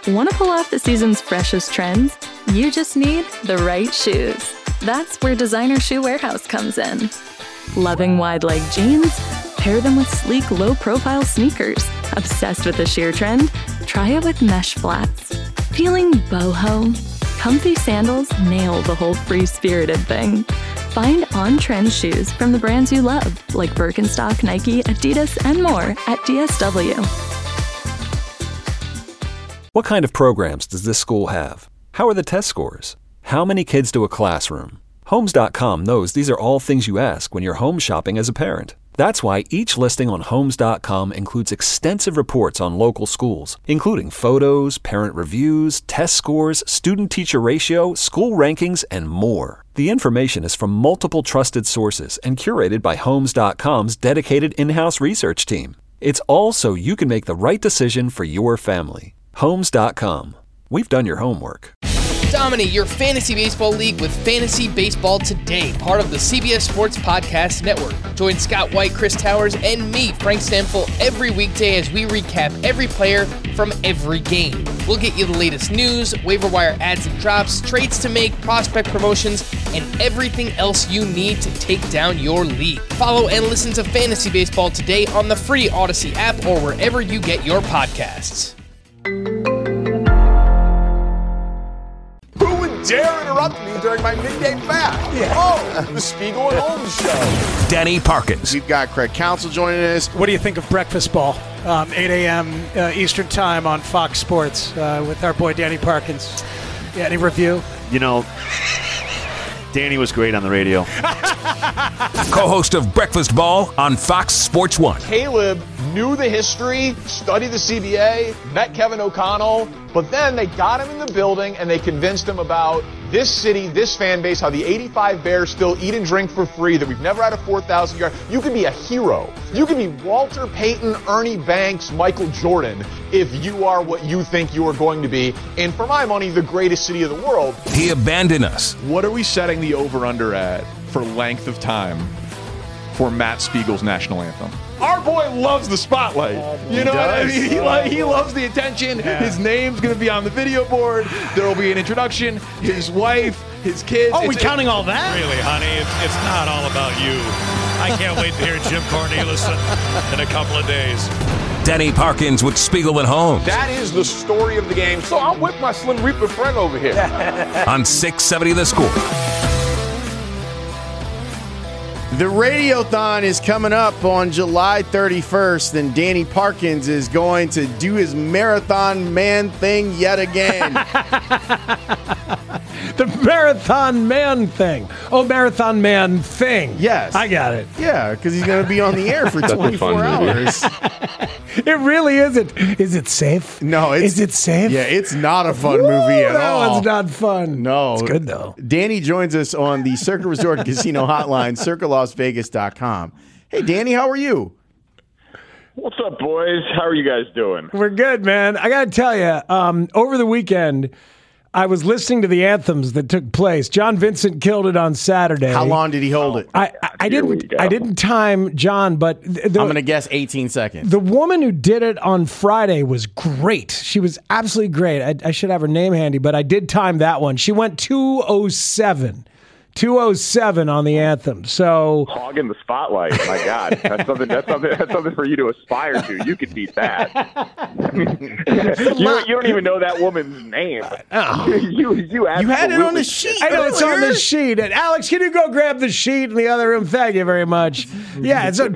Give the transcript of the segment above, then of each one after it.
Want to pull off the season's freshest trends? You just need the right shoes. That's where Designer Shoe Warehouse comes in. Loving wide-leg jeans? Pair them with sleek, low-profile sneakers. Obsessed with the sheer trend? Try it with mesh flats. Feeling boho? Comfy sandals nail the whole free-spirited thing. Find on-trend shoes from the brands you love, like Birkenstock, Nike, Adidas, and more at DSW. What kind of programs does this school have? How are the test scores? How many kids do a classroom? Homes.com knows these are all things you ask when you're home shopping as a parent. That's why each listing on Homes.com includes extensive reports on local schools, including photos, parent reviews, test scores, student-teacher ratio, school rankings, and more. The information is from multiple trusted sources and curated by Homes.com's dedicated in-house research team. It's all so you can make the right decision for your family. Homes.com. We've done your homework. Dominate your fantasy baseball league with Fantasy Baseball Today, part of the CBS Sports Podcast Network. Join Scott White, Chris Towers, and me, Frank Stanfill, every weekday as we recap every player from every game. We'll get you the latest news, waiver wire adds and drops, trades to make, prospect promotions, and everything else you need to take down your league. Follow and listen to Fantasy Baseball Today on the free Odyssey app or wherever you get your podcasts. Dare interrupt me during my midday fast. Yeah. Oh, the Spiegel and Holmes show. Danny Parkins. We've got Craig Counsell joining us. What do you think of Breakfast Ball? 8 a.m. Eastern Time on Fox Sports with our boy Danny Parkins. Yeah, any review? You know, Danny was great on the radio. Co-host of Breakfast Ball on Fox Sports 1. Caleb knew the history, studied the CBA, met Kevin O'Connell, but then they got him in the building and they convinced him about this city, this fan base, how the 85 Bears still eat and drink for free, that we've never had a 4,000 yard. You can be a hero. You can be Walter Payton, Ernie Banks, Michael Jordan if you are what you think you are going to be. And for my money, the greatest city of the world. He abandoned us. What are we setting the over-under at for length of time for Matt Spiegel's national anthem? Our boy loves the spotlight. You know what I mean? He loves the attention. Yeah. His name's going to be on the video board. There will be an introduction. His wife, his kids. Oh, we counting all that? Really, honey, it's not all about you. I can't wait to hear Jim Cornelison in a couple of days. Danny Parkins with Spiegel and Holmes. That is the story of the game. So I'm with my Slim Reaper friend over here. On 670 The Score. The Radiothon is coming up on July 31st, and Danny Parkins is going to do his Marathon Man thing yet again. The Marathon Man thing. Oh, Marathon Man thing. Yes. I got it. Yeah, because he's going to be on the air for 24 hours. It really isn't. Is it safe? No. Is it safe? Yeah, it's not a fun movie at all. That one's not fun. No. It's good, though. Danny joins us on the Circa Resort Casino hotline, circalasvegas.com. Hey, Danny, how are you? What's up, boys? How are you guys doing? We're good, man. I got to tell you, over the weekend, I was listening to the anthems that took place. John Vincent killed it on Saturday. How long did he hold it? I didn't time John, but I'm going to guess 18 seconds. The woman who did it on Friday was great. She was absolutely great. I should have her name handy, but I did time that one. She went 2:07. 2:07 on the anthem. So hogging the spotlight. My God, that's something for you to aspire to. You can beat that. you don't even know that woman's name. You had it on the sheet. I know it's on the sheet. And Alex, can you go grab the sheet in the other room? Thank you very much. Yeah, it's a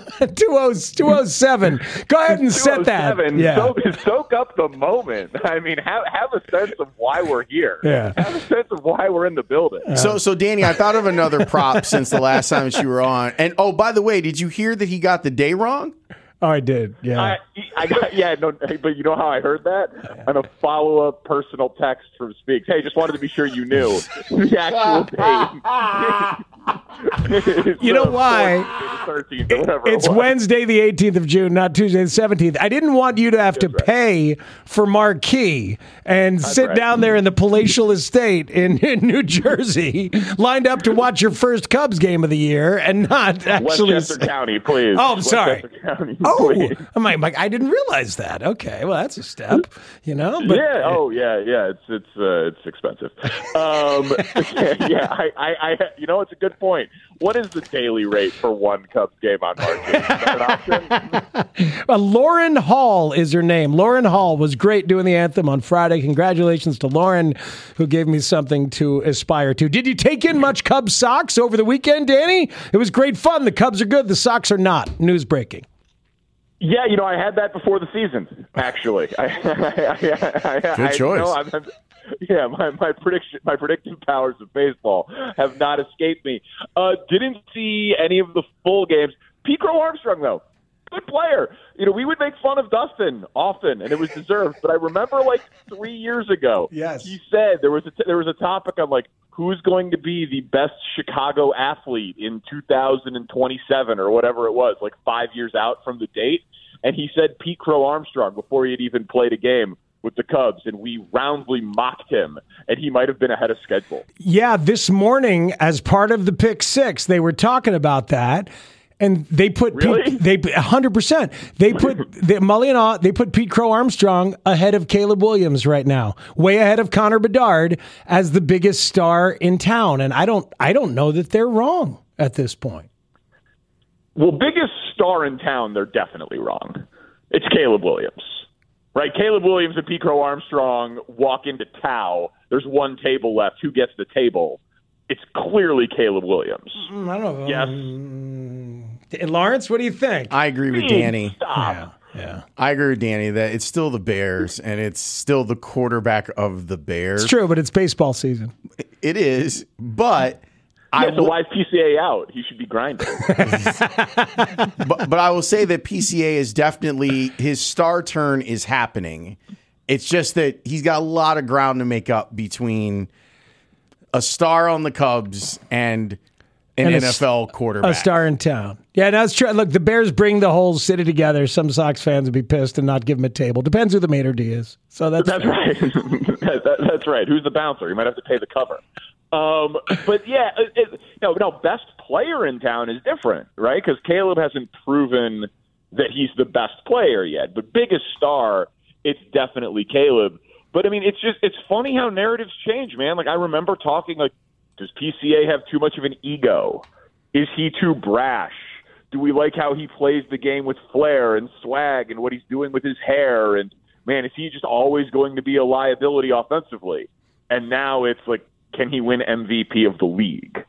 2:07. Go ahead and set that. Yeah. Soak up the moment. I mean, have a sense of why we're here. Yeah. Have a sense of why we're in the building. So Danny, I thought of another prop since the last time that you were on. And, oh, by the way, did you hear that he got the day wrong? Oh, I did, yeah. But you know how I heard that? On a follow-up personal text from Speaks. Hey, just wanted to be sure you knew the actual date. You know why? 13th or whatever It's it was. Wednesday, the 18th of June, not Tuesday, the 17th. I didn't want you to have to pay for marquee and sit down there in the palatial estate in New Jersey, lined up to watch your first Cubs game of the year, and not actually. Westchester County, please. Oh, I'm sorry. Westchester County, Oh, please. I'm like, I didn't realize that. Okay, well, that's a step, you know. But, Yeah. Oh, yeah. It's expensive. It's a good point. What is the daily rate for one Cubs game on marquee? Is that an option? Lauren Hall is her name. Lauren Hall was great doing the anthem on Friday. Congratulations to Lauren, who gave me something to aspire to. Did you take in much Cubs socks over the weekend, Danny? It was great fun. The Cubs are good. The Sox are not. News breaking. Yeah, I had that before the season, actually. Good choice. My predictive powers of baseball have not escaped me. Didn't see any of the full games. Pete Crow Armstrong, though, good player. We would make fun of Dustin often, and it was deserved. But I remember 3 years ago, yes, he said there was a topic on who's going to be the best Chicago athlete in 2027 or whatever it was, 5 years out from the date. And he said Pete Crow Armstrong before he had even played a game with the Cubs, and we roundly mocked him, and he might have been ahead of schedule. Yeah, this morning, as part of the Pick Six, they were talking about that, and they put really? They 100%. They put they put Pete Crow Armstrong ahead of Caleb Williams right now, way ahead of Connor Bedard as the biggest star in town, and I don't know that they're wrong at this point. Well, biggest star in town, they're definitely wrong. It's Caleb Williams. Right, Caleb Williams and Pete Crow Armstrong walk into Tao. There's one table left. Who gets the table? It's clearly Caleb Williams. I don't know. Yes. Lawrence, what do you think? I agree with Danny. Stop. Yeah. I agree with Danny that it's still the Bears, and it's still the quarterback of the Bears. It's true, but it's baseball season. It is, but... So why is PCA out? He should be grinding. but I will say that PCA is definitely, his star turn is happening. It's just that he's got a lot of ground to make up between a star on the Cubs and an NFL quarterback. A star in town. Yeah, that's true. Look, the Bears bring the whole city together. Some Sox fans would be pissed and not give him a table. Depends who the maitre d' is. So that's right. That's right. Who's the bouncer? You might have to pay the cover. But yeah, best player in town is different, right? Because Caleb hasn't proven that he's the best player yet. But biggest star, it's definitely Caleb. But I mean, it's funny how narratives change, man. I remember talking does PCA have too much of an ego? Is he too brash? Do we like how he plays the game with flair and swag and what he's doing with his hair? And man, is he just always going to be a liability offensively? And now it's can he win MVP of the league?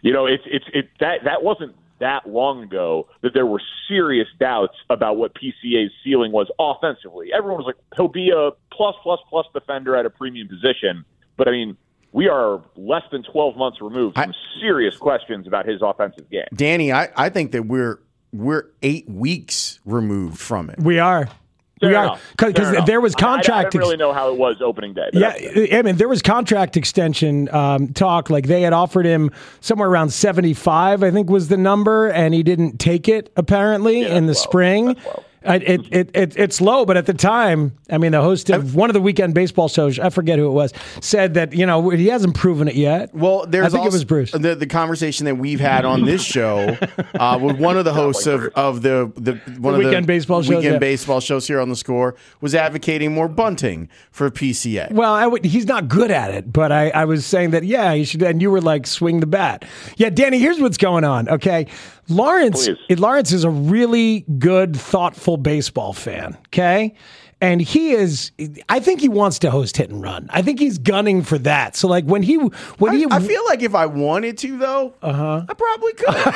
That wasn't that long ago that there were serious doubts about what PCA's ceiling was offensively. Everyone was like, he'll be a plus defender at a premium position. But I mean, we are less than 12 months removed from serious questions about his offensive game. Danny, I think that we're 8 weeks removed from it. We are. We are, because there was contract. I didn't really know how it was opening day. Yeah, I mean, there was contract extension talk. They had offered him somewhere around 75, I think was the number, and he didn't take it apparently in the spring. It's low, but at the time, I mean, the host of one of the weekend baseball shows, I forget who it was, said that he hasn't proven it yet. Well, I think it was Bruce. The conversation that we've had on this show with one of the hosts of the weekend baseball shows here on The Score was advocating more bunting for PCA. Well, he's not good at it, but I was saying that he should, and you were like, swing the bat. Yeah, Danny, here's what's going on. Okay, Lawrence is a really good, thoughtful baseball fan, okay? And I think he wants to host Hit and Run. I think he's gunning for that. So I feel like if I wanted to, though, I probably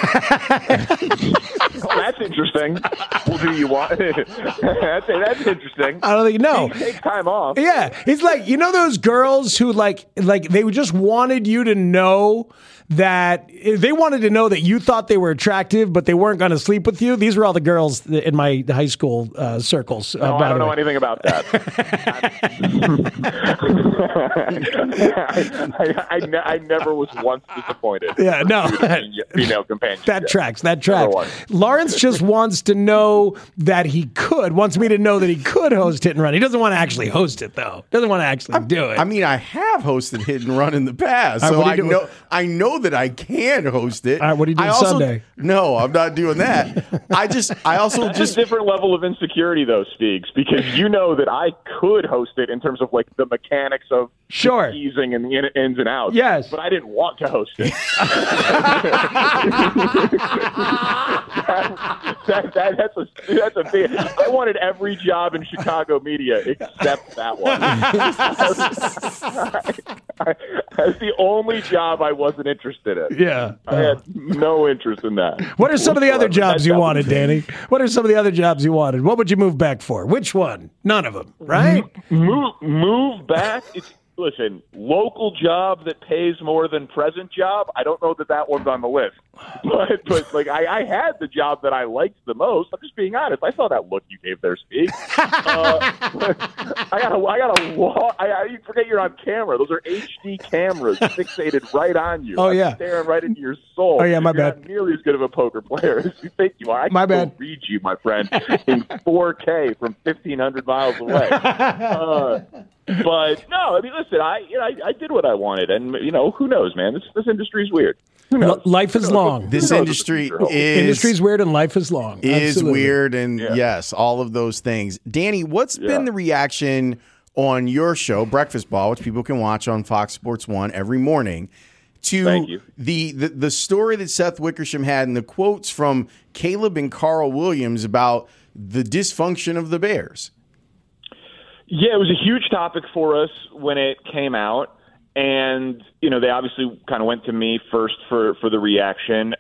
could. That's interesting. Well, do you want? That's interesting. I don't think Take time off. Yeah, it's like those girls who like they just wanted you to know that they wanted to know that you thought they were attractive, but they weren't going to sleep with you. These were all the girls in my high school circles. I don't know anything about that. I never was once disappointed. Yeah, no. Female companion. That tracks. Lawrence just wants to know that wants me to know that he could host Hit and Run. He doesn't want to actually host it, though. Doesn't want to actually do it. I mean, I have hosted Hit and Run in the past, so I know that I can host it. All right, what are you doing Sunday? No, I'm not doing that. That's a different level of insecurity, though, Speaks, because you know that I could host it in terms of like the mechanics of teasing and the ins and outs. Yes, but I didn't want to host it. That's a thing. I wanted every job in Chicago media except that one. That's the only job I wasn't interested in. Yeah, I had no interest in that. What are some of the other jobs you wanted, Danny? What are some of the other jobs you wanted? What would you move back for? Which one? None of them, right? Move back? Listen, local job that pays more than present job, I don't know that one's on the list. But like I had the job that I liked the most. I'm just being honest. I saw that look you gave there, Speak. You forget you're on camera. Those are HD cameras fixated right on you. Oh, yeah. Staring right into your soul. Oh, yeah, my bad. You're not nearly as good of a poker player as you think you are. I can read you, my friend, in 4K from 1,500 miles away. But no, I mean, listen, I did what I wanted, and who knows, man? This industry's weird. Who knows? Life is long. This industry's weird, and life is long. Is weird, and yes, all of those things. Danny, what's been the reaction on your show, Breakfast Ball, which people can watch on Fox Sports 1 every morning, to the story that Seth Wickersham had and the quotes from Caleb and Carl Williams about the dysfunction of the Bears? Yeah, it was a huge topic for us when it came out. And, they obviously kind of went to me first for the reaction.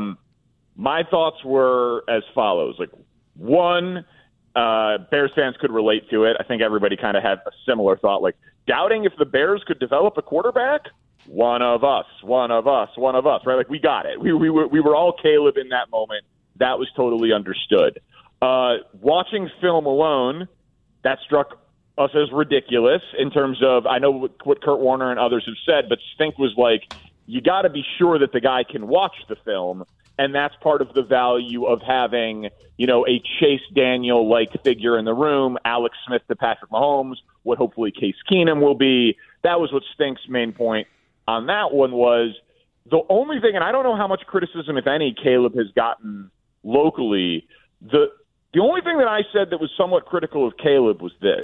My thoughts were as follows. Like, one, Bears fans could relate to it. I think everybody kind of had a similar thought, like doubting if the Bears could develop a quarterback. One of us, right? Like, we got it. We were all Caleb in that moment. That was totally understood. Watching film alone, that struck us as ridiculous in terms of, I know what Kurt Warner and others have said, but Stink was like, you got to be sure that the guy can watch the film, and that's part of the value of having, a Chase Daniel-like figure in the room, Alex Smith to Patrick Mahomes, what hopefully Case Keenum will be. That was what Stink's main point on that one was. The only thing, and I don't know how much criticism, if any, Caleb has gotten locally, the only thing that I said that was somewhat critical of Caleb was this.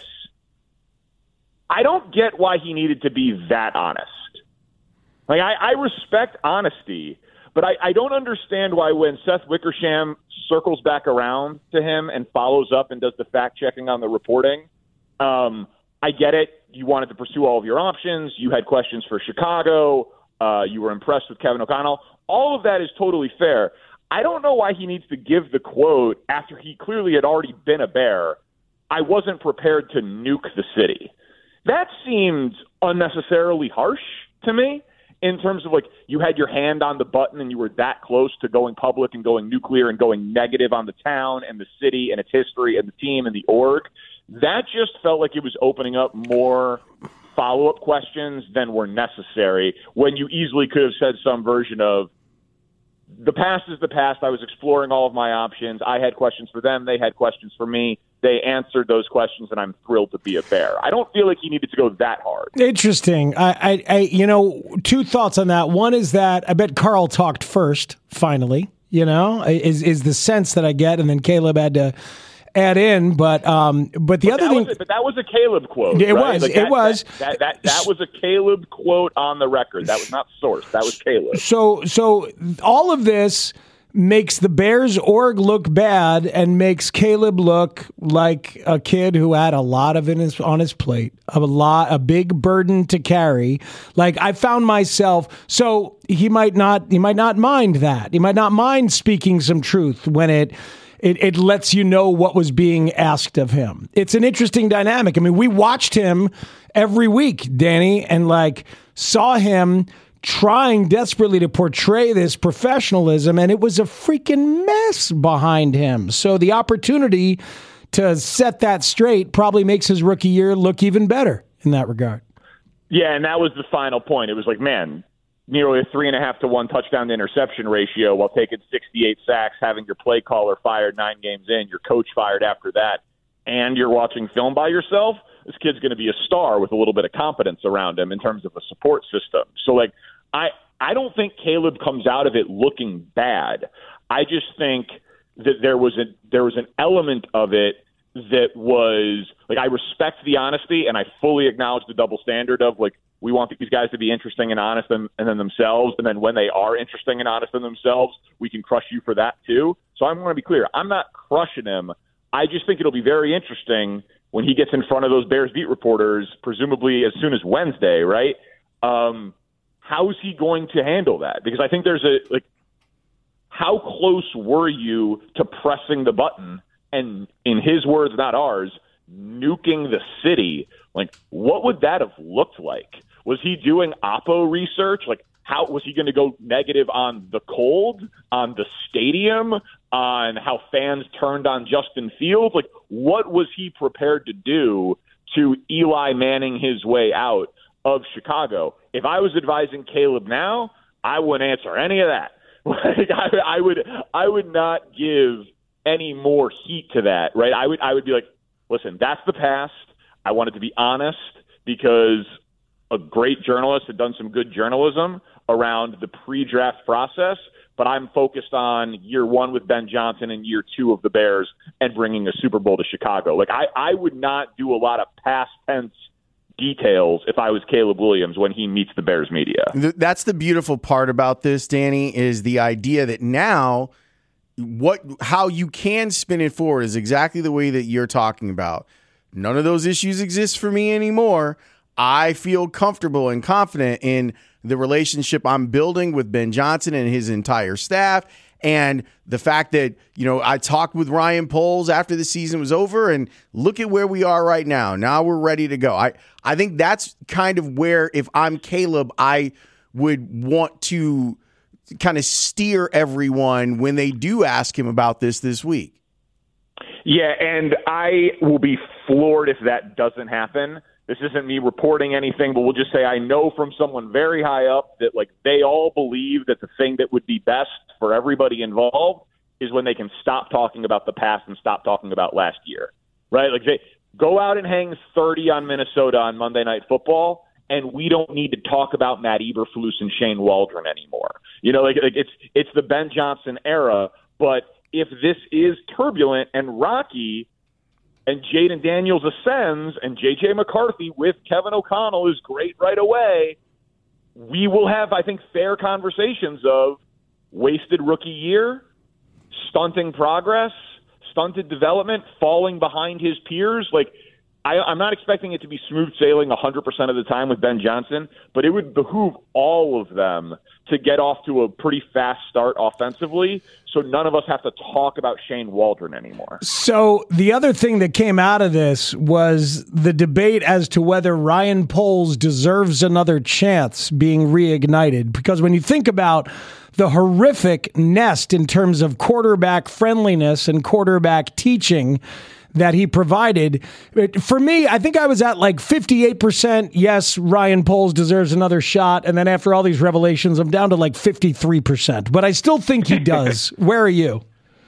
I don't get why he needed to be that honest. Like, I respect honesty, but I don't understand why when Seth Wickersham circles back around to him and follows up and does the fact-checking on the reporting, I get it. You wanted to pursue all of your options. You had questions for Chicago. You were impressed with Kevin O'Connell. All of that is totally fair. I don't know why he needs to give the quote after he clearly had already been a Bear. I wasn't prepared to nuke the city. That seemed unnecessarily harsh to me in terms of, like, you had your hand on the button and you were that close to going public and going nuclear and going negative on the town and the city and its history and the team and the org. That just felt like it was opening up more follow-up questions than were necessary when you easily could have said some version of, the past is the past. I was exploring all of my options. I had questions for them. They had questions for me. They answered those questions, and I'm thrilled to be a Bear. I don't feel like he needed to go that hard. Interesting. I two thoughts on that. One is that I bet Carl talked first, finally, is the sense that I get, and then Caleb had to add in, but the other thing, but that was a Caleb quote. It right? was. Like that was a Caleb quote on the record. That was not sourced. That was Caleb. So all of this makes the Bears org look bad and makes Caleb look like a kid who had a lot of on his plate, a big burden to carry. Like, I found myself, so he might not mind that. He might not mind speaking some truth when it lets you know what was being asked of him. It's an interesting dynamic. I mean, we watched him every week, Danny, and saw him trying desperately to portray this professionalism, and it was a freaking mess behind him. So the opportunity to set that straight probably makes his rookie year look even better in that regard. Yeah, and that was the final point. It was like, man, nearly a 3.5 to 1 touchdown to interception ratio while taking 68 sacks, having your play caller fired 9 games in, your coach fired after that, and you're watching film by yourself. This kid's going to be a star with a little bit of competence around him in terms of a support system. So, like, I don't think Caleb comes out of it looking bad. I just think that there was an element of it that was like, I respect the honesty and I fully acknowledge the double standard of like, we want these guys to be interesting and honest and then themselves. And then when they are interesting and honest in themselves, we can crush you for that too. So I'm going to be clear. I'm not crushing him. I just think it'll be very interesting when he gets in front of those Bears beat reporters, presumably as soon as Wednesday, right? How is he going to handle that? Because I think there's how close were you to pressing the button and, in his words, not ours, nuking the city? Like, what would that have looked like? Was he doing Oppo research? Like, how was he going to go negative on the cold, on the stadium, on how fans turned on Justin Fields? Like, what was he prepared to do to Eli Manning his way out of Chicago? If I was advising Caleb now, I wouldn't answer any of that. Like, I would not give any more heat to that, right? I would be like, listen, that's the past. I wanted to be honest because a great journalist had done some good journalism around the pre-draft process, but I'm focused on year 1 with Ben Johnson and year 2 of the Bears and bringing a Super Bowl to Chicago. Like, I would not do a lot of past tense details if I was Caleb Williams when he meets the Bears media. That's the beautiful part about this, Danny, is the idea that now how you can spin it forward is exactly the way that you're talking about. None of those issues exist for me anymore. I feel comfortable and confident in the relationship I'm building with Ben Johnson and his entire staff. And the fact that, I talked with Ryan Poles after the season was over, and look at where we are right now. Now we're ready to go. I think that's kind of where, if I'm Caleb, I would want to kind of steer everyone when they do ask him about this week. Yeah, and I will be floored if that doesn't happen. This isn't me reporting anything, but we'll just say I know from someone very high up that like they all believe that the thing that would be best for everybody involved is when they can stop talking about the past and stop talking about last year, right? Like they go out and hang 30 on Minnesota on Monday Night Football, and we don't need to talk about Matt Eberflus and Shane Waldron anymore. Like it's the Ben Johnson era, but if this is turbulent and rocky and Jaden Daniels ascends and J.J. McCarthy with Kevin O'Connell is great right away, we will have, I think, fair conversations of wasted rookie year, stunting progress, stunted development, falling behind his peers. Like, I'm not expecting it to be smooth sailing 100% of the time with Ben Johnson, but it would behoove all of them to get off to a pretty fast start offensively so none of us have to talk about Shane Waldron anymore. So the other thing that came out of this was the debate as to whether Ryan Poles deserves another chance being reignited. Because when you think about the horrific nest in terms of quarterback friendliness and quarterback teaching that he provided, for me, I think I was at like 58%. Yes, Ryan Poles deserves another shot. And then after all these revelations, I'm down to like 53%. But I still think he does. Where are you?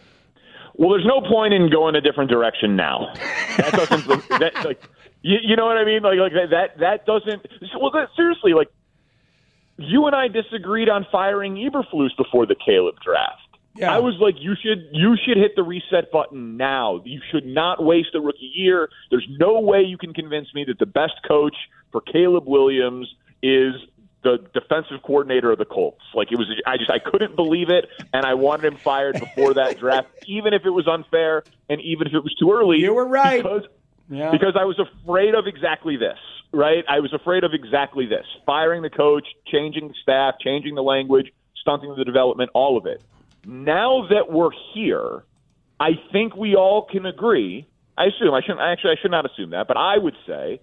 Well, there's no point in going a different direction now. That doesn't, you know what I mean? Like that doesn't. Well, seriously, like you and I disagreed on firing Eberflus before the Caleb draft. Yeah. I was like, you should hit the reset button now. You should not waste a rookie year. There's no way you can convince me that the best coach for Caleb Williams is the defensive coordinator of the Colts. Like it was, I couldn't believe it, and I wanted him fired before that draft, even if it was unfair and even if it was too early. You were right. Because I was afraid of exactly this, right? I was afraid of exactly this. Firing the coach, changing the staff, changing the language, stunting the development, all of it. Now that we're here, I think we all can agree. I should not assume that, but I would say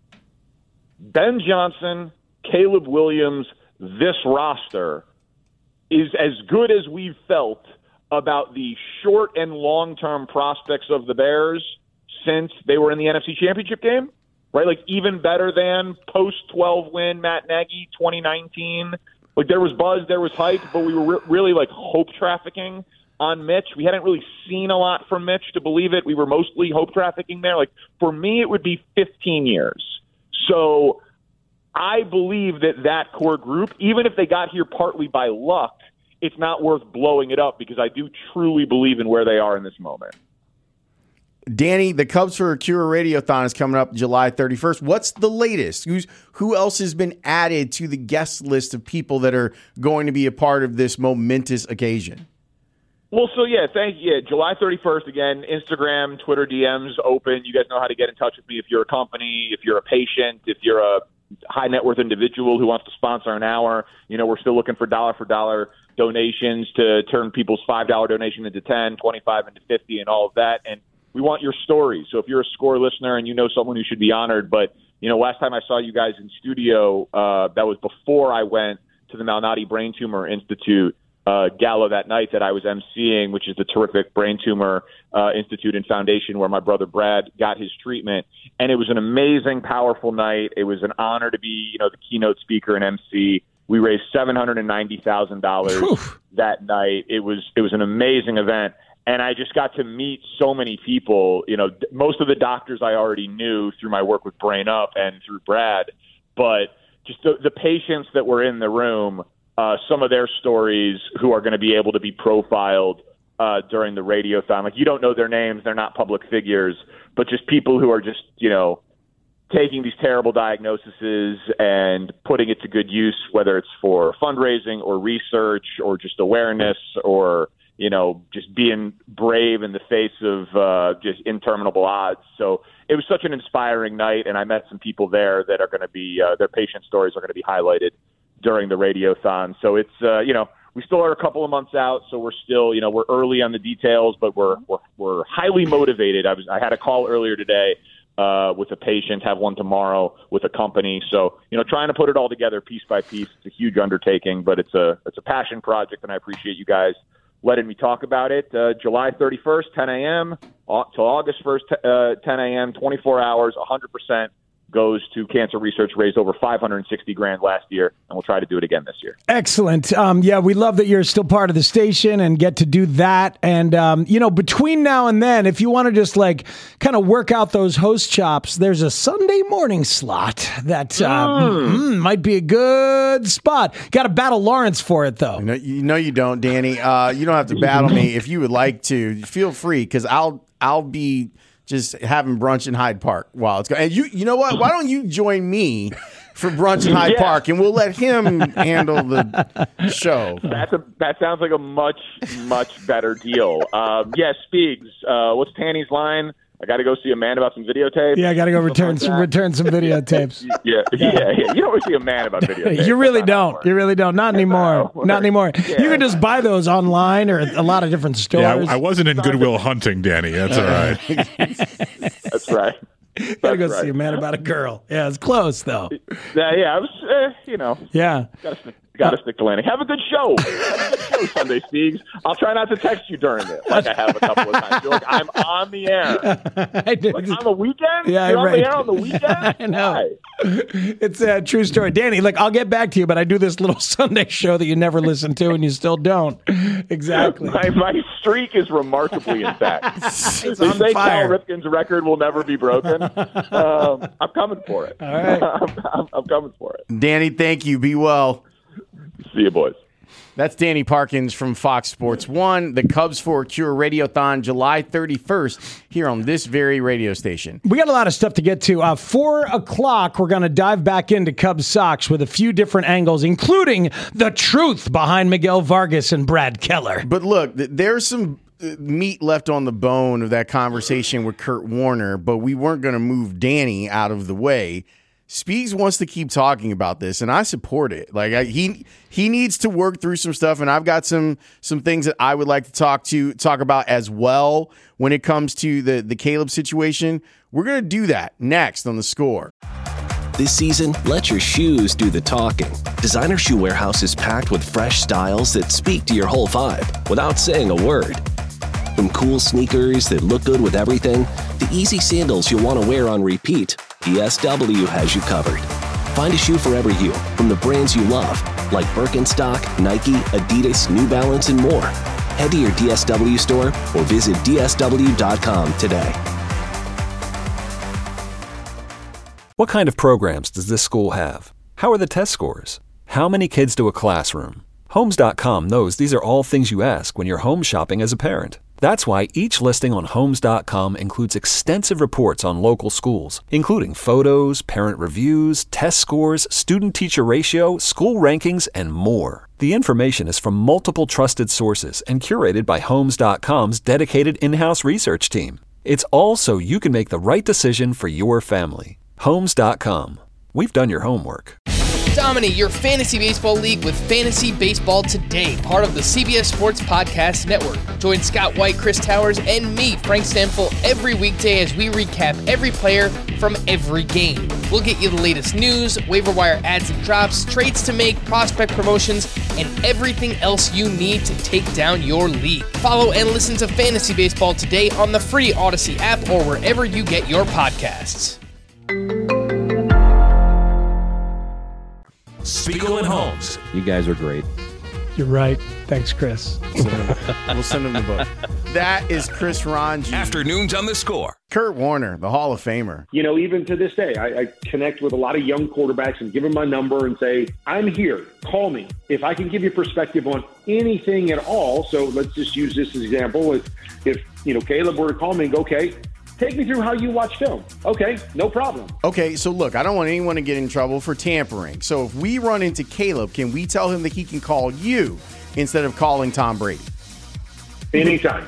Ben Johnson, Caleb Williams, this roster is as good as we've felt about the short and long-term prospects of the Bears since they were in the NFC Championship game, right? Like even better than post-12 win Matt Nagy 2019. Like there was buzz, there was hype, but we were really like hope trafficking on Mitch. We hadn't really seen a lot from Mitch to believe it. We were mostly hope trafficking there. Like for me, it would be 15 years. So I believe that core group, even if they got here partly by luck, it's not worth blowing it up because I do truly believe in where they are in this moment. Danny, the Cubs for a Cure Radiothon is coming up July 31st. What's the latest? Who else has been added to the guest list of people that are going to be a part of this momentous occasion? Well, so July 31st, again, Instagram, Twitter DMs open. You guys know how to get in touch with me if you're a company, if you're a patient, if you're a high net worth individual who wants to sponsor an hour. We're still looking for dollar donations to turn people's $5 donation into 10, 25 into 50 and all of that. And we want your stories. So if you're a SCORE listener and you know someone who should be honored, but last time I saw you guys in studio, that was before I went to the Malnati Brain Tumor Institute gala that night that I was emceeing, which is the terrific Brain Tumor Institute and Foundation where my brother Brad got his treatment. And it was an amazing, powerful night. It was an honor to be, the keynote speaker and MC. We raised $790,000 that night. It was an amazing event. And I just got to meet so many people. Most of the doctors I already knew through my work with Brain Up and through Brad, but just the patients that were in the room, some of their stories who are going to be able to be profiled during the radiothon. Like you don't know their names, they're not public figures, but just people who are just, taking these terrible diagnoses and putting it to good use, whether it's for fundraising or research or just awareness or just being brave in the face of just interminable odds. So it was such an inspiring night, and I met some people there that are going to be their patient stories are going to be highlighted during the radiothon. So it's we still are a couple of months out, so we're still we're early on the details, but we're highly motivated. I had a call earlier today with a patient, have one tomorrow with a company. So trying to put it all together piece by piece. It's a huge undertaking, but it's a passion project, and I appreciate you guys letting me talk about it. July 31st, 10 a.m. till August 1st, 10 a.m., 24 hours, 100% goes to cancer research, raised over $560,000 last year, and we'll try to do it again this year. Excellent. We love that you're still part of the station and get to do that. And, between now and then, if you want to just kind of work out those host chops, there's a Sunday morning slot that might be a good spot. Got to battle Lawrence for it, though. No, you don't, Danny. You don't have to battle me. If you would like to, feel free, because I'll be just having brunch in Hyde Park while it's going. And you know what? Why don't you join me for brunch in Hyde Park, and we'll let him handle the show. That sounds like a much, much better deal. Speaks. What's Tanny's line? I got to go see a man about some videotapes. Yeah, I got to go return some videotapes. Yeah. You don't really see a man about videotapes. You really don't. You really don't. Not anymore. Not anymore. Yeah. You can just buy those online or a lot of different stores. Yeah, I wasn't in Goodwill Hunting, Danny. That's all right. That's right. Gotta go see a man about a girl. Yeah, it's close though. I was, Yeah. Gotta stick to landing. Have a good show. Sunday Speaks. I'll try not to text you during it, like I have a couple of times. You're like, I'm on the air. Like on the weekend? Yeah, You're right. on the air on the weekend? I know. It's a true story. Danny, I'll get back to you, but I do this little Sunday show that you never listen to and you still don't. Exactly. My streak is remarkably intact. It's they on say fire. Cal Ripken's record will never be broken. I'm coming for it. All right. I'm coming for it. Danny, thank you. Be well. See you, boys. That's Danny Parkins from Fox Sports 1. The Cubs for a Cure Radiothon, July 31st, here on this very radio station. We got a lot of stuff to get to. 4 o'clock, we're going to dive back into Cubs Sox with a few different angles, including the truth behind Miguel Vargas and Brad Keller. But look, there's some meat left on the bone of that conversation with Kurt Warner, but we weren't going to move Danny out of the way. Speaks wants to keep talking about this, and I support it. He needs to work through some stuff, and I've got some things that I would like to talk about as well when it comes to the Caleb situation. We're going to do that next on The Score. This season, let your shoes do the talking. Designer Shoe Warehouse is packed with fresh styles that speak to your whole vibe without saying a word. From cool sneakers that look good with everything, to easy sandals you'll want to wear on repeat, DSW has you covered. Find a shoe for every you, from the brands you love, like Birkenstock, Nike, Adidas, New Balance, and more. Head to your DSW store or visit DSW.com today. What kind of programs does this school have? How are the test scores? How many kids do a classroom? Homes.com knows these are all things you ask when you're home shopping as a parent. That's why each listing on Homes.com includes extensive reports on local schools, including photos, parent reviews, test scores, student-teacher ratio, school rankings, and more. The information is from multiple trusted sources and curated by Homes.com's dedicated in-house research team. It's all so you can make the right decision for your family. Homes.com. We've done your homework. Dominate your fantasy baseball league with Fantasy Baseball Today, part of the CBS Sports Podcast Network. Join Scott White, Chris Towers, and me, Frank Stanfill, every weekday as we recap every player from every game. We'll get you the latest news, waiver wire ads and drops, trades to make, prospect promotions, and everything else you need to take down your league. Follow and listen to Fantasy Baseball Today on the free Odyssey app or wherever you get your podcasts. Spiegel and Holmes. You guys are great. You're right. Thanks, Chris. We'll send him the book. That is Chris Ranji. Afternoons on The Score. Kurt Warner, the Hall of Famer. You know, even to this day, I connect with a lot of young quarterbacks and give them my number and say, I'm here. Call me. If I can give you perspective on anything at all, so let's just use this as an example. If Caleb were to call me and go, okay, take me through how you watch film. Okay, no problem. Okay, so look, I don't want anyone to get in trouble for tampering. So if we run into Caleb, can we tell him that he can call you instead of calling Tom Brady? Anytime.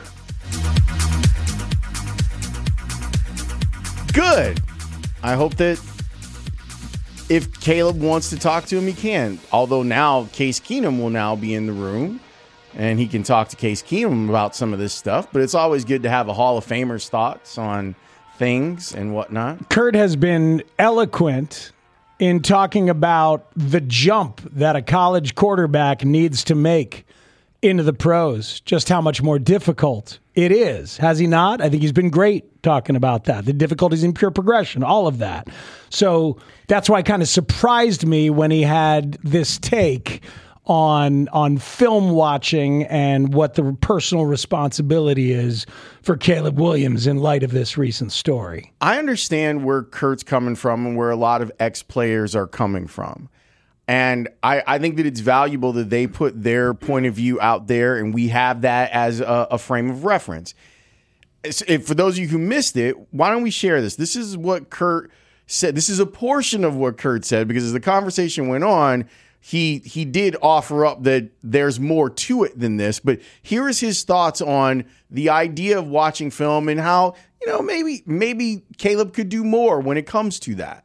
Good. I hope that if Caleb wants to talk to him, he can. Although now Case Keenum will now be in the room, and he can talk to Case Keenum about some of this stuff. But it's always good to have a Hall of Famer's thoughts on things and whatnot. Kurt has been eloquent in talking about the jump that a college quarterback needs to make into the pros, just how much more difficult it is. Has he not? I think he's been great talking about that. The difficulties in pure progression, all of that. So that's why it kind of surprised me when he had this take on film watching and what the personal responsibility is for Caleb Williams in light of this recent story. I understand where Kurt's coming from and where a lot of ex-players are coming from. And I think that it's valuable that they put their point of view out there, and we have that as a frame of reference. For those of you who missed it, why don't we share this? This is what Kurt said. This is a portion of what Kurt said, because as the conversation went on, he did offer up that there's more to it than this. But here is his thoughts on the idea of watching film and how, maybe Caleb could do more when it comes to that.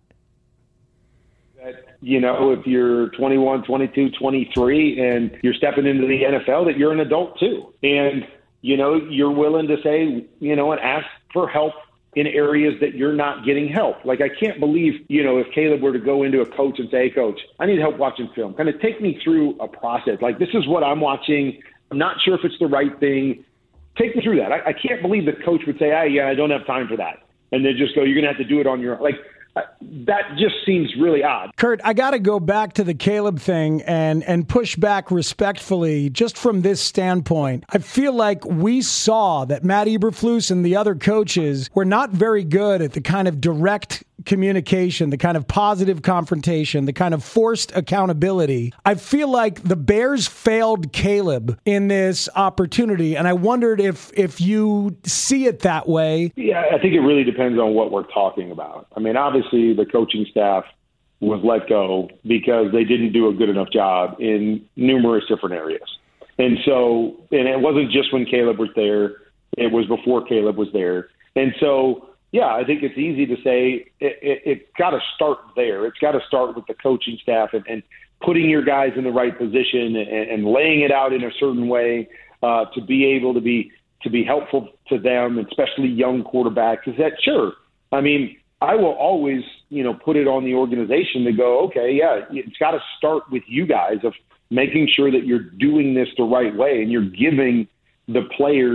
If you're 21, 22, 23, and you're stepping into the NFL, that you're an adult too. And, you're willing to say, and ask for help in areas that you're not getting help. Like, I can't believe, if Caleb were to go into a coach and say, hey, coach, I need help watching film. Kind of take me through a process. Like, this is what I'm watching. I'm not sure if it's the right thing. Take me through that. I can't believe the coach would say, I don't have time for that. And then just go, you're going to have to do it on your own. Like, that just seems really odd. Kurt, I got to go back to the Caleb thing and push back respectfully just from this standpoint. I feel like we saw that Matt Eberflus and the other coaches were not very good at the kind of direct communication, the kind of positive confrontation, the kind of forced accountability. I feel like the Bears failed Caleb in this opportunity, and I wondered if you see it that way. Yeah, I think it really depends on what we're talking about. I mean, obviously the coaching staff was let go because they didn't do a good enough job in numerous different areas. And it wasn't just when Caleb was there, it was before Caleb was there. And so, yeah, I think it's easy to say it's got to start there. It's got to start with the coaching staff and putting your guys in the right position and laying it out in a certain way to be able to be helpful to them, especially young quarterbacks. Is that sure? I mean, I will always, put it on the organization to go, okay, yeah, it's got to start with you guys of making sure that you're doing this the right way and you're giving the players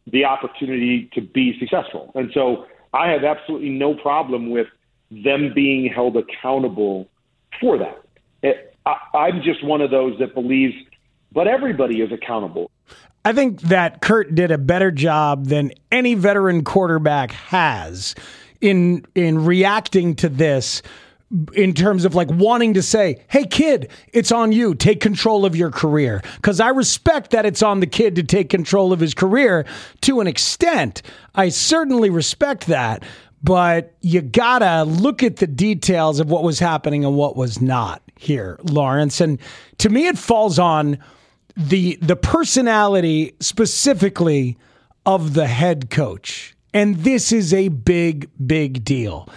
the opportunity to be successful. And so I have absolutely no problem with them being held accountable for that. I'm just one of those that believes, but everybody is accountable. I think that Kurt did a better job than any veteran quarterback has in reacting to this, in terms of like wanting to say, hey kid, it's on you, take control of your career. Because I respect that it's on the kid to take control of his career to an extent. I certainly respect that, but you gotta look at the details of what was happening and what was not here, Lawrence. And to me, it falls on the personality specifically of the head coach. And this is a big, big deal.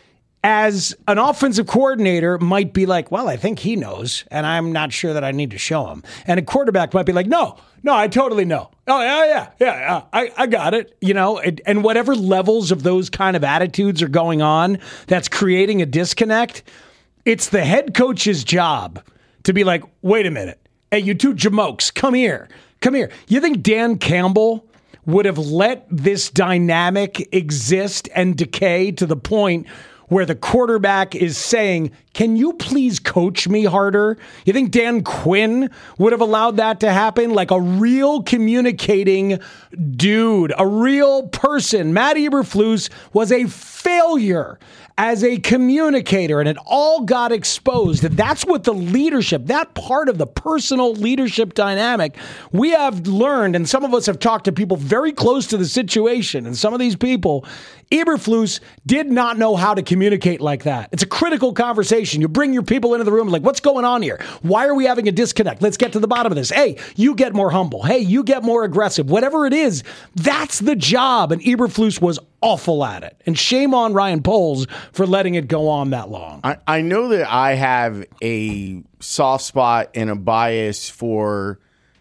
As an offensive coordinator might be like, well, I think he knows, and I'm not sure that I need to show him. And a quarterback might be like, no, I totally know. Oh, yeah, I got it. You know, and whatever levels of those kind of attitudes are going on that's creating a disconnect, it's the head coach's job to be like, wait a minute. Hey, you two jamokes, come here. You think Dan Campbell would have let this dynamic exist and decay to the point where the quarterback is saying, can you please coach me harder? You think Dan Quinn would have allowed that to happen? Like a real communicating dude, a real person. Matt Eberflus was a failure as a communicator, and it all got exposed. And that's what the leadership, that part of the personal leadership dynamic, we have learned, and some of us have talked to people very close to the situation, and some of these people, Eberflus did not know how to communicate like that. It's a critical conversation. You bring your people into the room like, what's going on here? Why are we having a disconnect? Let's get to the bottom of this. Hey, you get more humble. Hey, you get more aggressive. Whatever it is, that's the job. And Eberflus was awful at it. And shame on Ryan Poles for letting it go on that long. I know that I have a soft spot and a bias for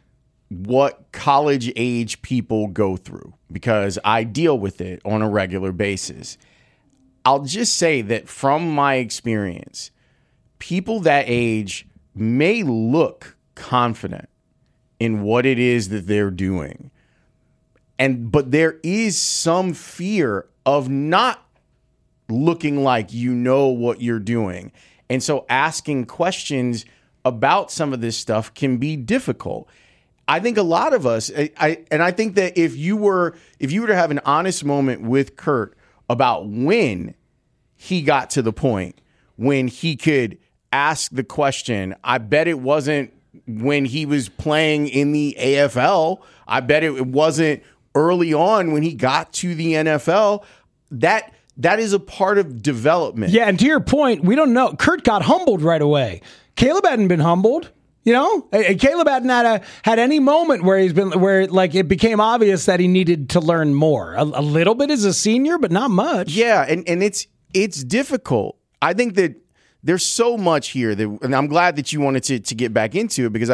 what college age people go through because I deal with it on a regular basis. I'll just say that from my experience, people that age may look confident in what it is that they're doing. But there is some fear of not looking like you know what you're doing. And so asking questions about some of this stuff can be difficult. I think a lot of us, I think that if you were to have an honest moment with Kurt about when he got to the point when he could ask the question, I bet it wasn't when he was playing in the AFL. I bet it wasn't early on when he got to the NFL. That is a part of development. Yeah, and to your point, we don't know. Kurt got humbled right away. Caleb hadn't been humbled. You know, Caleb hadn't had any moment where it became obvious that he needed to learn more. A little bit as a senior, but not much. Yeah, and it's difficult. I think that there's so much here and I'm glad that you wanted to get back into it because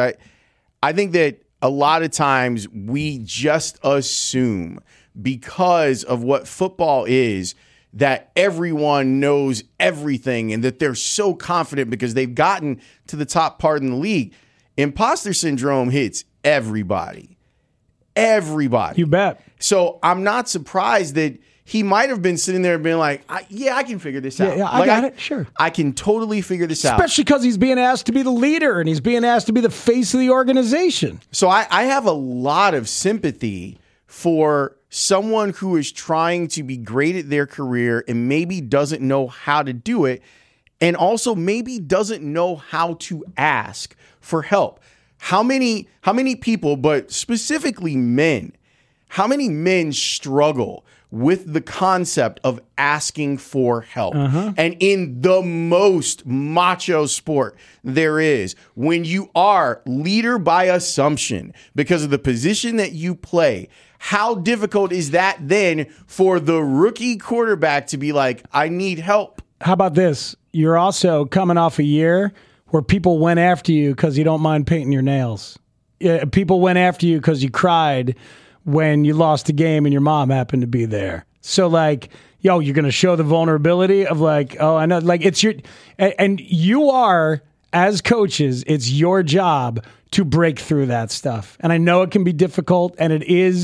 I think that a lot of times we just assume because of what football is that everyone knows everything and that they're so confident because they've gotten to the top part in the league. Imposter syndrome hits everybody. Everybody. You bet. So I'm not surprised that he might have been sitting there and being like, I can figure this out. Yeah, I got it. Sure. I can totally figure this out. Especially because he's being asked to be the leader and he's being asked to be the face of the organization. So I have a lot of sympathy for someone who is trying to be great at their career and maybe doesn't know how to do it, and also maybe doesn't know how to ask for help. How many people, but specifically men, how many men struggle with the concept of asking for help? And in the most macho sport there is, when you are leader by assumption because of the position that you play, how difficult is that then for the rookie quarterback to be like, I need help? How about this? You're also coming off a year where people went after you because you don't mind painting your nails. People went after you because you cried when you lost a game and your mom happened to be there. So like, you're going to show the vulnerability of like, oh, I know, like it's your, and you are, as coaches, it's your job to break through that stuff. And I know it can be difficult and it is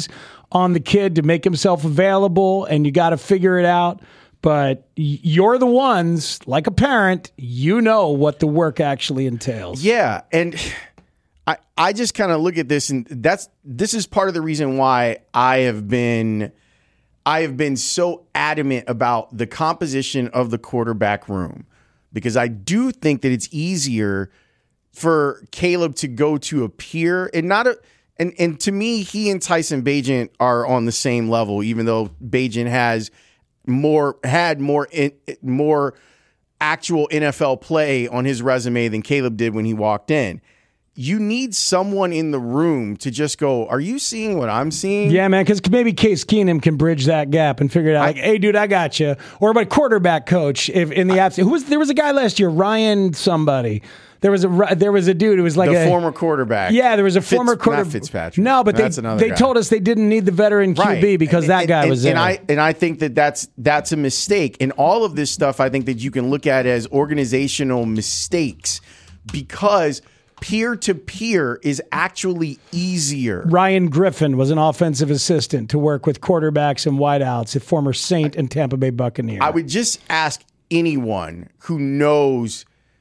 on the kid to make himself available, and you got to figure it out. But you're the ones, like a parent, you know what the work actually entails. Yeah, and I just kind of look at this, and this is part of the reason why I have been so adamant about the composition of the quarterback room, because I do think that it's easier for Caleb to go to a peer and not a. And to me, he and Tyson Bagent are on the same level, even though Bagent had more actual NFL play on his resume than Caleb did when he walked in. You need someone in the room to just go, are you seeing what I'm seeing? Yeah, man, because maybe Case Keenum can bridge that gap and figure it out. Like, hey, dude, I got you. Or my quarterback coach, if in the absence. There was a guy last year, Ryan somebody. There was a dude who was like the former quarterback. Yeah, there was a former quarterback. Not Fitzpatrick. No, but they told us they didn't need the veteran QB because that guy was there. And I think that's a mistake. And all of this stuff, I think that you can look at as organizational mistakes, because peer-to-peer is actually easier. Ryan Griffin was an offensive assistant to work with quarterbacks and wideouts, a former Saint and Tampa Bay Buccaneer. I would just ask anyone who knows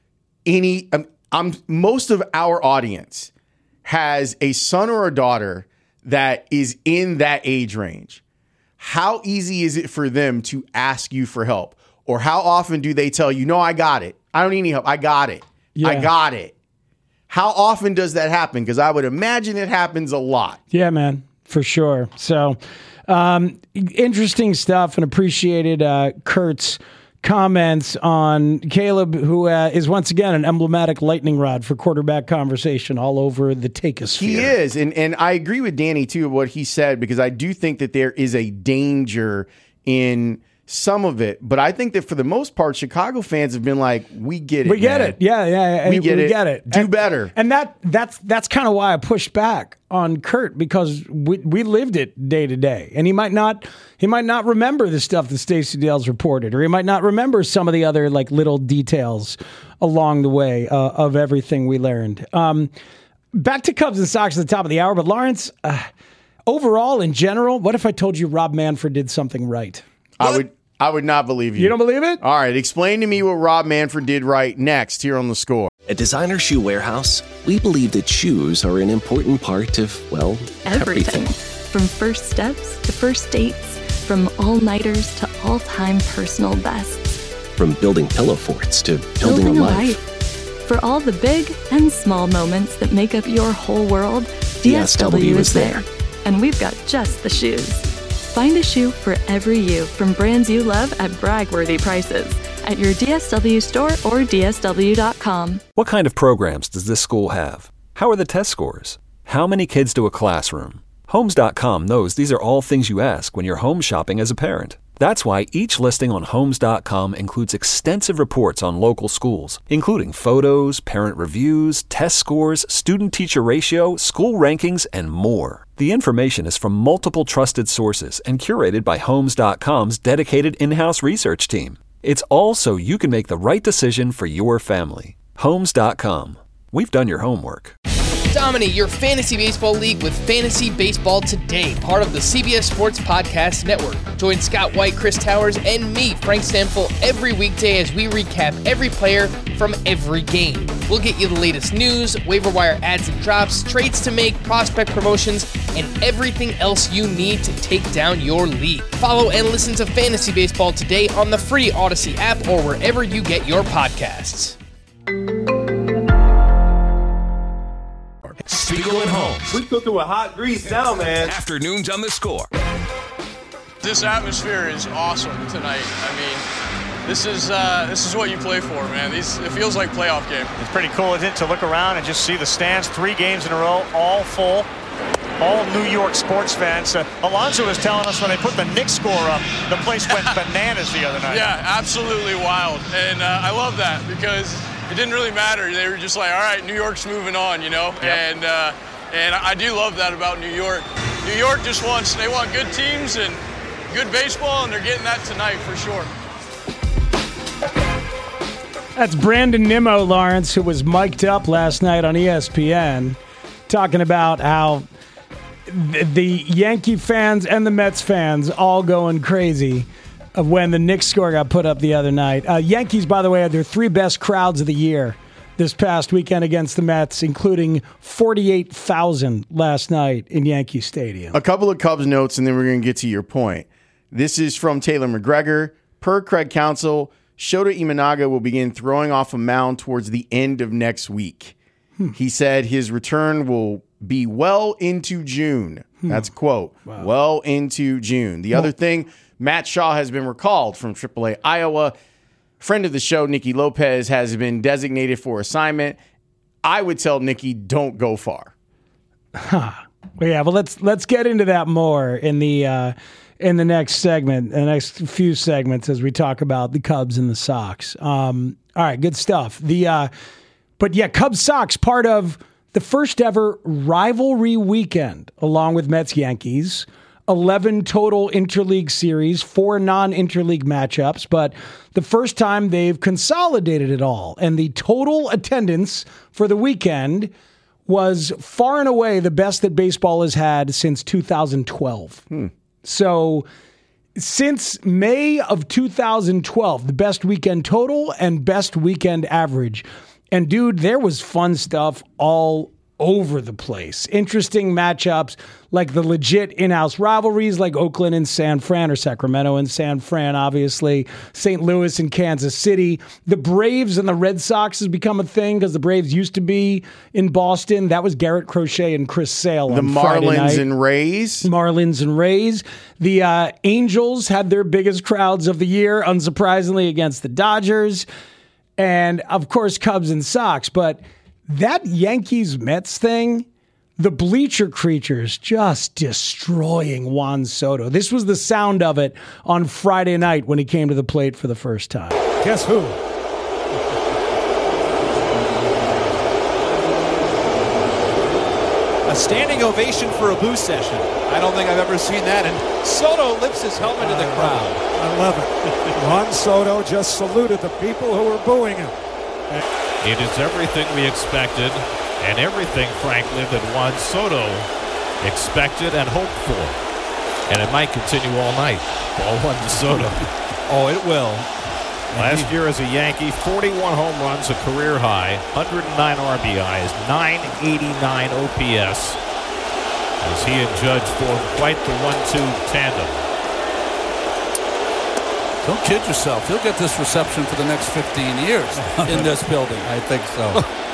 most of our audience has a son or a daughter that is in that age range. How easy is it for them to ask you for help? Or how often do they tell you, no, I got it. I don't need any help. I got it. Yeah. I got it. How often does that happen? Because I would imagine it happens a lot. Yeah, man, for sure. So interesting stuff, and appreciated Kurt's comments on Caleb, who is once again an emblematic lightning rod for quarterback conversation all over the takeosphere. He is, and I agree with Danny too, what he said, because I do think that there is a danger in some of it, but I think that for the most part, Chicago fans have been like, we get it. We get it. Yeah. We get it. Do better. And that's kind of why I pushed back on Kurt, because we lived it day to day. And he might not remember the stuff that Stacey Dales reported, or he might not remember some of the other like little details along the way of everything we learned. Back to Cubs and Sox at the top of the hour, but Lawrence, overall in general, what if I told you Rob Manfred did something right? I would not believe you. You don't believe it? All right, explain to me what Rob Manfred did right next here on The Score. At Designer Shoe Warehouse, we believe that shoes are an important part of, well, everything. From first steps to first dates, from all-nighters to all-time personal bests. From building pillow forts to building a life. For all the big and small moments that make up your whole world, DSW is there. And we've got just the shoes. Find a shoe for every you from brands you love at brag-worthy prices at your DSW store or DSW.com. What kind of programs does this school have? How are the test scores? How many kids do a classroom? Homes.com knows these are all things you ask when you're home shopping as a parent. That's why each listing on Homes.com includes extensive reports on local schools, including photos, parent reviews, test scores, student-teacher ratio, school rankings, and more. The information is from multiple trusted sources and curated by Homes.com's dedicated in-house research team. It's all so you can make the right decision for your family. Homes.com. We've done your homework. Dominate your fantasy baseball league with Fantasy Baseball Today, part of the CBS Sports Podcast Network. Join Scott White, Chris Towers, and me, Frank Stanfill, every weekday as we recap every player from every game. We'll get you the latest news, waiver wire adds and drops, trades to make, prospect promotions, and everything else you need to take down your league. Follow and listen to Fantasy Baseball Today on the free Odyssey app or wherever you get your podcasts. Spiegel and Holmes. We go through a hot grease now, man. Afternoons on The Score. This atmosphere is awesome tonight. I mean, this is what you play for, man. It feels like playoff game. It's pretty cool, isn't it, to look around and just see the stands 3 games in a row, all full. All New York sports fans. Alonso was telling us when they put the Knicks score up, the place went bananas the other night. Yeah, absolutely wild. And I love that because it didn't really matter. They were just like, all right, New York's moving on, you know? Yep. And I do love that about New York. New York just want good teams and good baseball, and they're getting that tonight for sure. That's Brandon Nimmo, Lawrence, who was mic'd up last night on ESPN, talking about how the Yankee fans and the Mets fans all going crazy of when the Knicks score got put up the other night. Yankees, by the way, had their 3 best crowds of the year this past weekend against the Mets, including 48,000 last night in Yankee Stadium. A couple of Cubs notes, and then we're going to get to your point. This is from Taylor McGregor. Per Craig Counsell, Shota Imanaga will begin throwing off a mound towards the end of next week. He said his return will be well into June. That's a quote. Wow. Well into June. The other thing, Matt Shaw has been recalled from AAA Iowa. Friend of the show, Nicky Lopez, has been designated for assignment. I would tell Nicky, don't go far. Well, yeah, well, let's get into that more in the next segment, the next few segments as we talk about the Cubs and the Sox. All right, good stuff. But yeah, Cubs Sox, part of the first ever rivalry weekend, along with Mets Yankees. 11 total interleague series, 4 non-interleague matchups, but the first time they've consolidated it all. And the total attendance for the weekend was far and away the best that baseball has had since 2012. So since May of 2012, the best weekend total and best weekend average. And dude, there was fun stuff all over the place. Interesting matchups like the legit in-house rivalries like Oakland and San Fran, or Sacramento and San Fran, obviously. St. Louis and Kansas City. The Braves and the Red Sox has become a thing because the Braves used to be in Boston. That was Garrett Crochet and Chris Sale on Friday night. The Marlins and Rays. Marlins and Rays. The Angels had their biggest crowds of the year, unsurprisingly, against the Dodgers. And, of course, Cubs and Sox. But that Yankees-Mets thing, the bleacher creatures just destroying Juan Soto. This was the sound of it on Friday night when he came to the plate for the first time. Guess who? A standing ovation for a boo session. I don't think I've ever seen that. And Soto lifts his helmet to the crowd. I love it. Juan Soto just saluted the people who were booing him. It is everything we expected, and everything, frankly, that Juan Soto expected and hoped for. And it might continue all night. Ball 1 to Soto. Oh, it will. Last year as a Yankee, 41 home runs, a career high, 109 RBIs, 989 OPS, as he and Judge formed quite the 1-2 tandem. Don't kid yourself. He'll get this reception for the next 15 years in this building. I think so.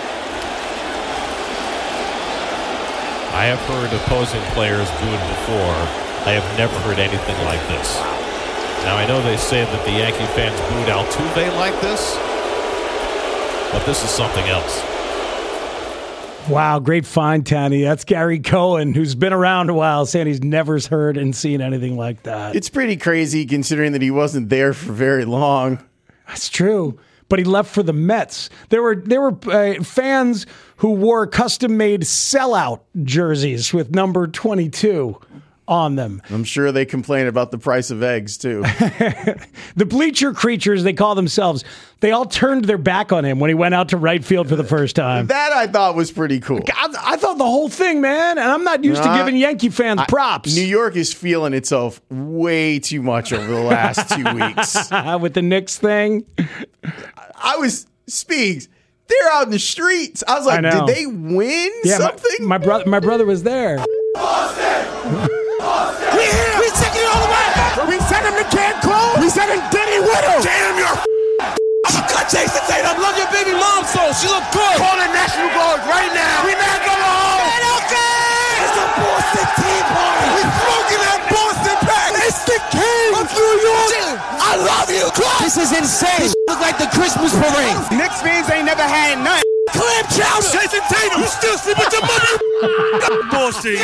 I have heard opposing players do it before. I have never heard anything like this. Now, I know they say that the Yankee fans booed Altuve like this, but this is something else. Wow, great find, Tanny. That's Gary Cohen, who's been around a while, saying he's never heard and seen anything like that. It's pretty crazy considering that he wasn't there for very long. That's true. But he left for the Mets. There were fans who wore custom-made sellout jerseys with number 22 on them. I'm sure they complain about the price of eggs, too. The bleacher creatures, they call themselves, they all turned their back on him when he went out to right field for the first time. That I thought was pretty cool. I thought the whole thing, man, and I'm not used to giving Yankee fans props. New York is feeling itself way too much over the last 2 weeks. With the Knicks thing. I was, Speaks, they're out in the streets. I was like, did they win something? My brother was there. Boston! We taking it all the way. We sent him to Cancun. We sent him Denny Whittle. Damn, you're I'm gonna cut Jason Tatum. Love your baby mom so she look good. Call the National Guard right now. We not going home. It's a Boston team party. We smoking that Boston pack. It's the king of New York. I love you. This is insane. This look like the Christmas parade. Knicks fans ain't never had nothing. Clam chowder. Jason Tatum. You still sleep with your mother. Boston.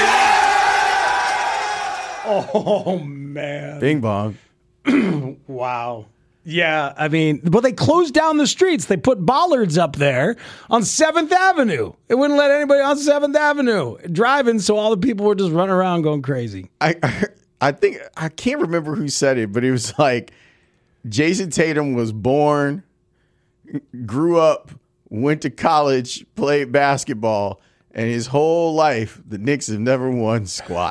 Oh, man. Bing bong. Wow. Yeah, I mean, well, they closed down the streets. They put bollards up there on 7th Avenue. It wouldn't let anybody on 7th Avenue driving, so all the people were just running around going crazy. I think, I can't remember who said it, but it was like Jason Tatum was born, grew up, went to college, played basketball, And his whole life, the Knicks have never won squat.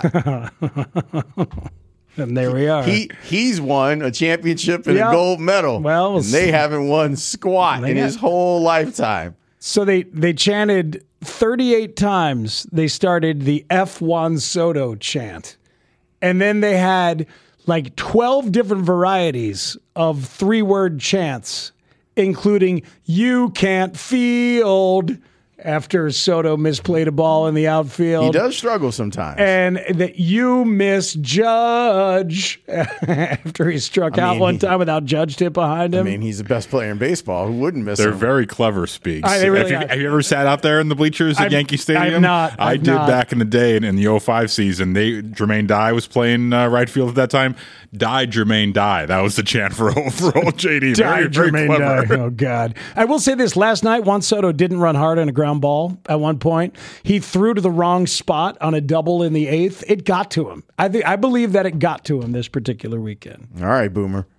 And there we are. He's won a championship and a gold medal. Well, and they haven't won squat in his whole lifetime. So they chanted 38 times. They started the F. Juan Soto chant. And then they had like 12 different varieties of 3-word chants, including "You can't field," after Soto misplayed a ball in the outfield. He does struggle sometimes. And that "You misjudge," after he struck out one time without Judge hit behind him. I mean, he's the best player in baseball. Who wouldn't miss They're him? very clever speaks. They really have you ever sat out there in the bleachers at Yankee Stadium? I did back in the day in the 05 season. Jermaine Dye was playing right field at that time. Die, Jermaine, die. That was the chant for old JD. Die, very Jermaine, clever. die. Oh, God. I will say this. Last night, Juan Soto didn't run hard on a ground ball at one point. He threw to the wrong spot on a double in the 8th. It got to him. I believe that it got to him this particular weekend. All right, Boomer.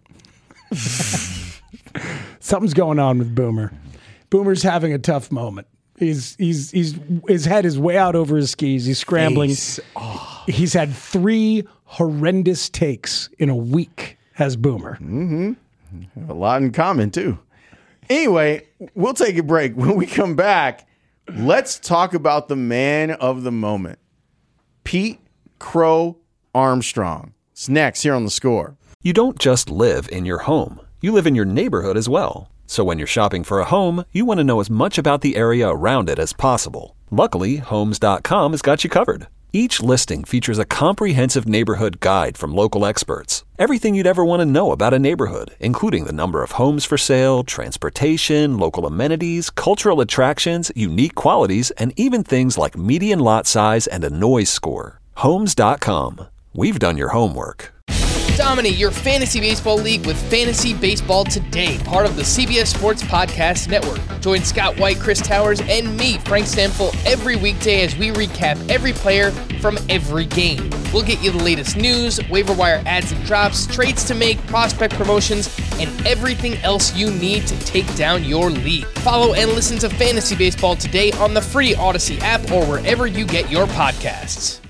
Something's going on with Boomer. Boomer's having a tough moment. His head is way out over his skis. He's scrambling. He's had 3 horrendous takes in a week, has Boomer. Mm-hmm. Have a lot in common, too. Anyway, we'll take a break. When we come back, let's talk about the man of the moment, Pete Crow Armstrong. It's next here on The Score. You don't just live in your home. You live in your neighborhood as well. So when you're shopping for a home, you want to know as much about the area around it as possible. Luckily, Homes.com has got you covered. Each listing features a comprehensive neighborhood guide from local experts. Everything you'd ever want to know about a neighborhood, including the number of homes for sale, transportation, local amenities, cultural attractions, unique qualities, and even things like median lot size and a noise score. Homes.com. We've done your homework. Dominate your fantasy baseball league with Fantasy Baseball Today, part of the CBS Sports Podcast Network. Join Scott White, Chris Towers, and me, Frank Stanfill, every weekday as we recap every player from every game. We'll get you the latest news, waiver wire adds and drops, trades to make, prospect promotions, and everything else you need to take down your league. Follow and listen to Fantasy Baseball Today on the free Odyssey app or wherever you get your podcasts.